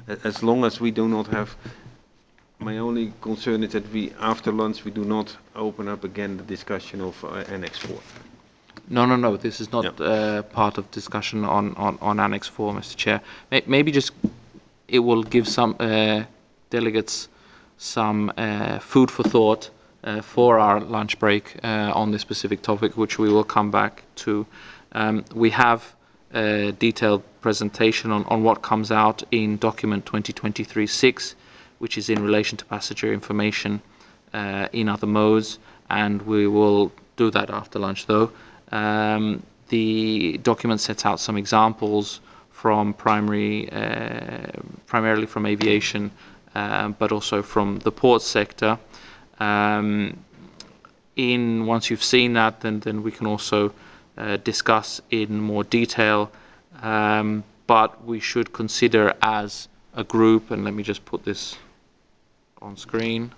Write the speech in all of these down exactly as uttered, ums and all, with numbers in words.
A- As long as we do not have, my only concern is that we, after lunch, we do not open up again the discussion of uh, Annex four. No, no, no. This is not Yeah. uh, part of discussion on, on, on Annex four, Mister Chair. May- Maybe just it will give some uh, delegates some uh, food for thought uh, for our lunch break uh, on this specific topic, which we will come back to. Um, we have a detailed presentation on, on what comes out in document twenty twenty-three six, which is in relation to passenger information uh, in other modes, and we will do that after lunch, though. Um, the document sets out some examples from primary, uh, primarily from aviation, uh, but also from the port sector. Um, in once you've seen that, then then we can also uh, discuss in more detail. Um, but we should consider as a group, and let me just put this on screen.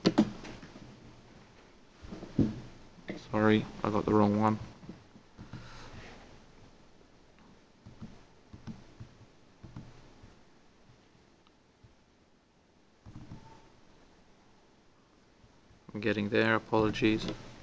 Sorry, I got the wrong one. I'm getting there, apologies.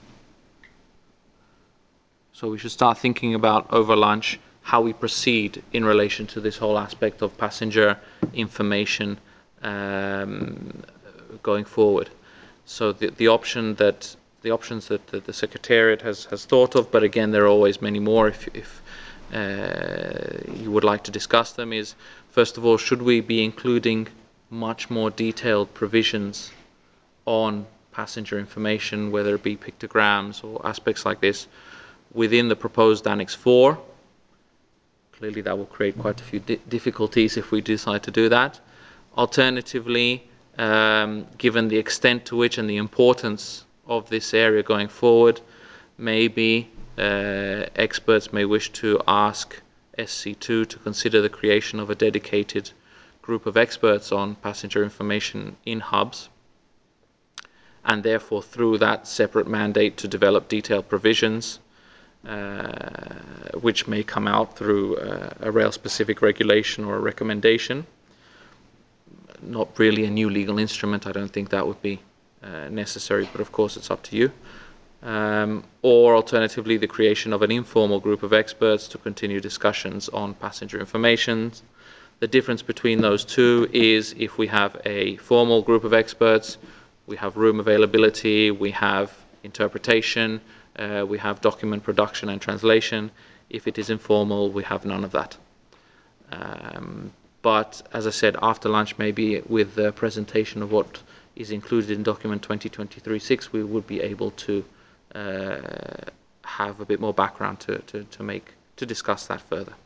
So we should start thinking about over lunch how we proceed in relation to this whole aspect of passenger information um, going forward. So the, the option that the options that the, the Secretariat has, has thought of, but again there are always many more if, if uh, you would like to discuss them, is first of all, should we be including much more detailed provisions on passenger information, whether it be pictograms or aspects like this, within the proposed Annex four? Clearly that will create quite a few di difficulties if we decide to do that. Alternatively, um, given the extent to which and the importance of this area going forward, maybe uh, experts may wish to ask S C two to consider the creation of a dedicated group of experts on passenger information in hubs, and therefore through that separate mandate to develop detailed provisions Uh, which may come out through uh, a rail-specific regulation or a recommendation. Not really a new legal instrument. I don't think that would be uh, necessary, but of course it's up to you. Um, or alternatively, the creation of an informal group of experts to continue discussions on passenger information. The difference between those two is if we have a formal group of experts, we have room availability, we have interpretation, uh, we have document production and translation. If it is informal, we have none of that. Um, but as I said, after lunch, maybe with the presentation of what is included in document twenty twenty-three six, we would be able to uh, have a bit more background to, to, to make to discuss that further.